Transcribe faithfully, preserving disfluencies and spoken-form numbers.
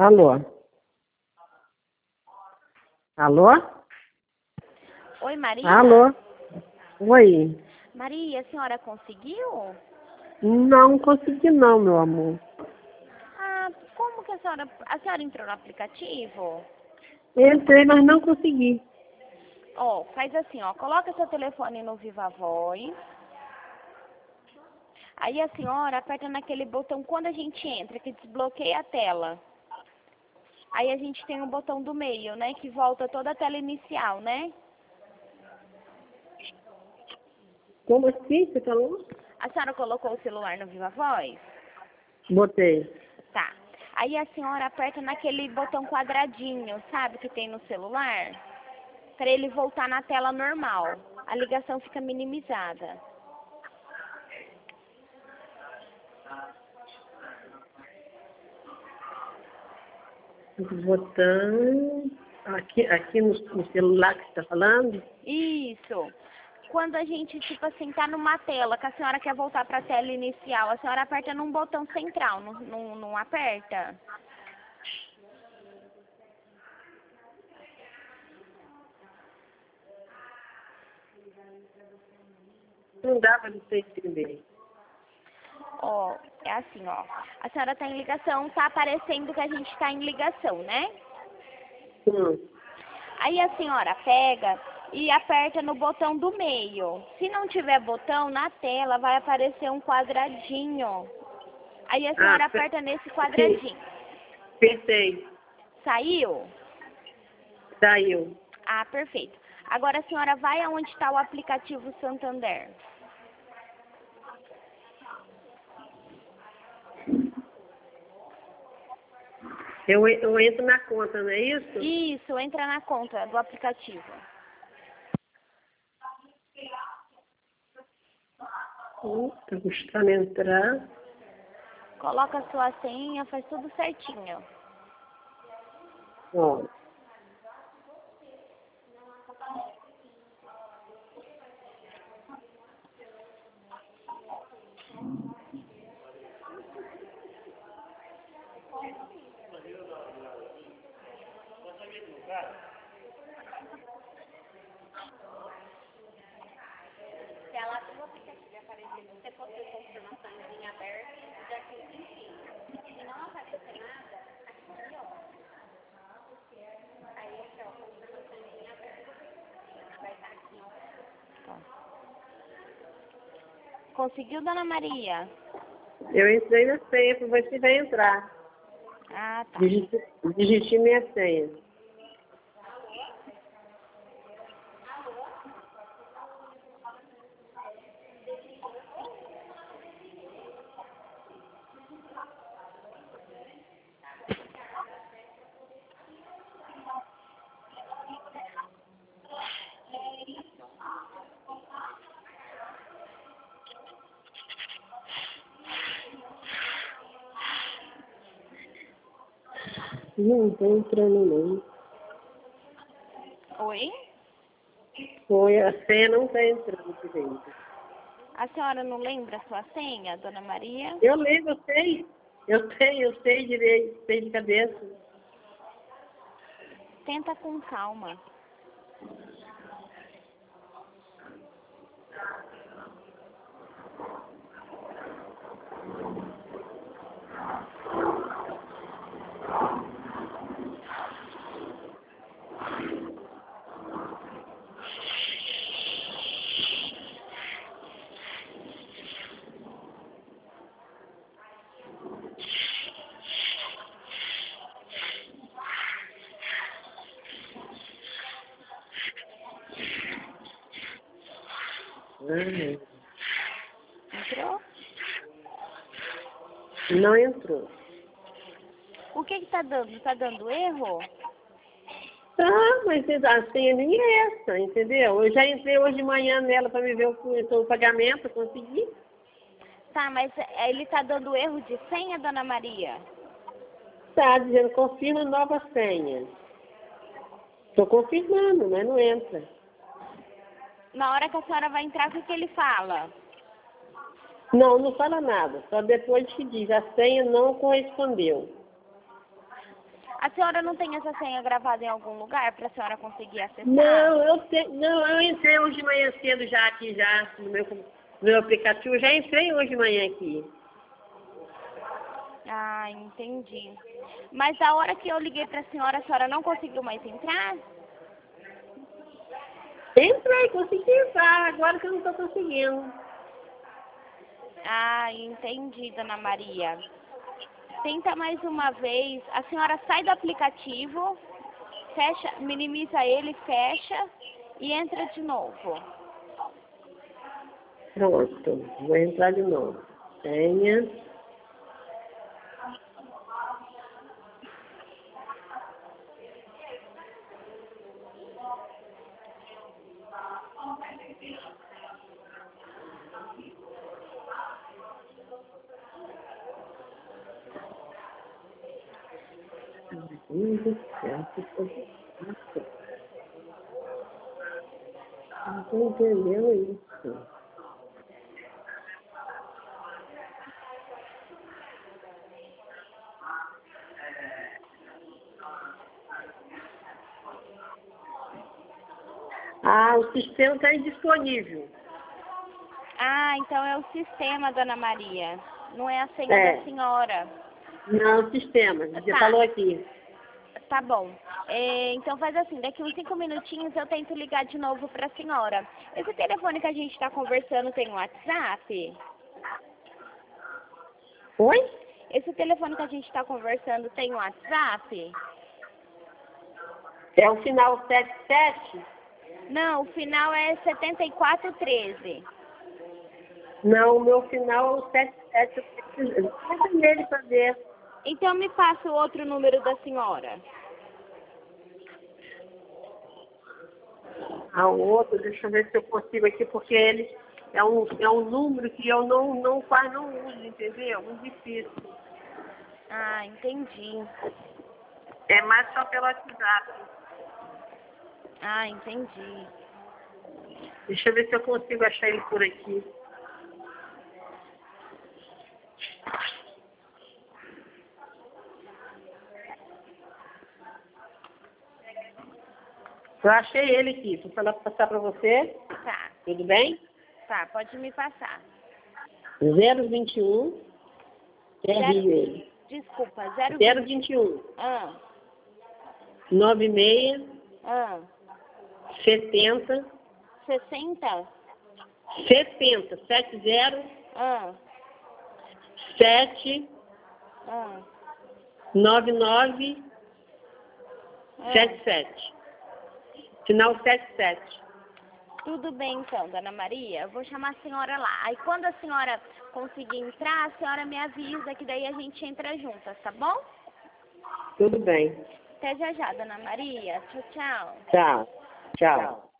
Alô? Alô? Oi, Maria? Alô? Oi? Maria, a senhora conseguiu? Não consegui não, meu amor. Ah, como que a senhora... A senhora entrou no aplicativo? Entrei, mas não consegui. Ó, faz assim, ó. Coloca seu telefone no Viva Voz. Aí a senhora aperta naquele botão quando a gente entra, que desbloqueia a tela. Aí a gente tem um botão do meio, né? Que volta toda a tela inicial, né? Como assim? Você falou? A senhora colocou o celular no Viva Voz? Botei. Tá. Aí a senhora aperta naquele botão quadradinho, sabe, que tem no celular? Para ele voltar na tela normal. A ligação fica minimizada. Botão... Aqui, aqui no, no celular que você está falando? Isso. Quando a gente, tipo assim, tá numa tela, que a senhora quer voltar para a tela inicial, a senhora aperta num botão central, não, não, não aperta? Não dá para você entender. Ó, é assim, ó. A senhora tá em ligação, tá aparecendo que a gente tá em ligação, né? Hum. Aí a senhora pega e aperta no botão do meio. Se não tiver botão, na tela vai aparecer um quadradinho. Aí a senhora Ah, aperta nesse sim. quadradinho. Pensei. Saiu? Saiu. Ah, perfeito. Agora a senhora vai aonde está o aplicativo Santander. Eu, eu entro na conta, não é isso? Isso, entra na conta do aplicativo. Hum, tá custando entrar. Coloca a sua senha, faz tudo certinho. Ó. Se ela abre o aplicativo e aparecer, você pode ter confirmação em aberto, já clica em cima. Se não aparecer nada, aqui, ó. Aí aqui, ó, confirmação em aberto. Vai estar aqui, ó. Tá. Conseguiu, dona Maria? Eu entrei na senha para ver se vai entrar. Ah, tá. Digite, digite minha senha. Não estou entrando não. Oi? Foi, a senha não está entrando direito. A senhora não lembra a sua senha, dona Maria? Eu lembro, eu sei. Eu sei, eu sei direito, sei de cabeça. Tenta com calma. Ah, Entrou? não entrou. O que que tá dando? Tá dando erro? Tá, mas a senha nem é essa, entendeu? Eu já entrei hoje de manhã nela para me ver o, o pagamento, consegui. Tá, mas é, ele tá dando erro de senha, dona Maria? Tá dizendo, confirma nova senha. Estou confirmando, mas não entra. Na hora que a senhora vai entrar, o que que ele fala? Não, não fala nada. Só depois que diz, a senha não correspondeu. A senhora não tem essa senha gravada em algum lugar para a senhora conseguir acessar? Não, eu te, não, eu entrei hoje de manhã cedo já aqui, já, no meu, no meu aplicativo. Já entrei hoje de manhã aqui. Ah, entendi. Mas a hora que eu liguei para a senhora, a senhora não conseguiu mais entrar? Entrei, consegui entrar, agora que eu não estou conseguindo. Ah, entendi, dona Maria. Tenta mais uma vez. A senhora sai do aplicativo, fecha, minimiza ele, fecha e entra de novo. Pronto, vou entrar de novo. Senha. Meu Deus do céu, que coisa chata. Não estou entendendo isso. Ah, o sistema está indisponível. Ah, então é o sistema, dona Maria. Não é a senha É. da senhora. Não, o sistema. Você Tá. falou aqui. Tá bom. É, então faz assim, daqui uns cinco minutinhos eu tento ligar de novo para a senhora. Esse telefone que a gente está conversando tem um WhatsApp? Oi? Esse telefone que a gente está conversando tem um WhatsApp? É o final sete sete? Não, o final é setenta e quatro treze. Não, o meu final é o sete sete. Eu preciso nele para ver. Então me passa o outro número da senhora. A outro, deixa eu ver se eu consigo aqui, porque ele é um, é um número que eu não, não, quase não uso, entendeu? Muito difícil. Ah, entendi. É mais só pelo WhatsApp. Ah, entendi. Deixa eu ver se eu consigo achar ele por aqui. Eu achei ele aqui. Vou falar para passar para você. Tá, Tudo bem? tá, pode me passar. zero vinte e um. É Zero- Rio ele. Desculpa, zero zero vinte e um. Ah, nove seis. ah. setenta. sessenta? setenta. sete zero. Ah, sete. ah, nove nove. ah. sete sete. Final sete sete. Tudo bem então, dona Maria. Eu vou chamar a senhora lá. Aí quando a senhora conseguir entrar, a senhora me avisa que daí a gente entra juntas, tá bom? Tudo bem. Até já já, dona Maria. Tchau, tchau. Tchau. Tchau.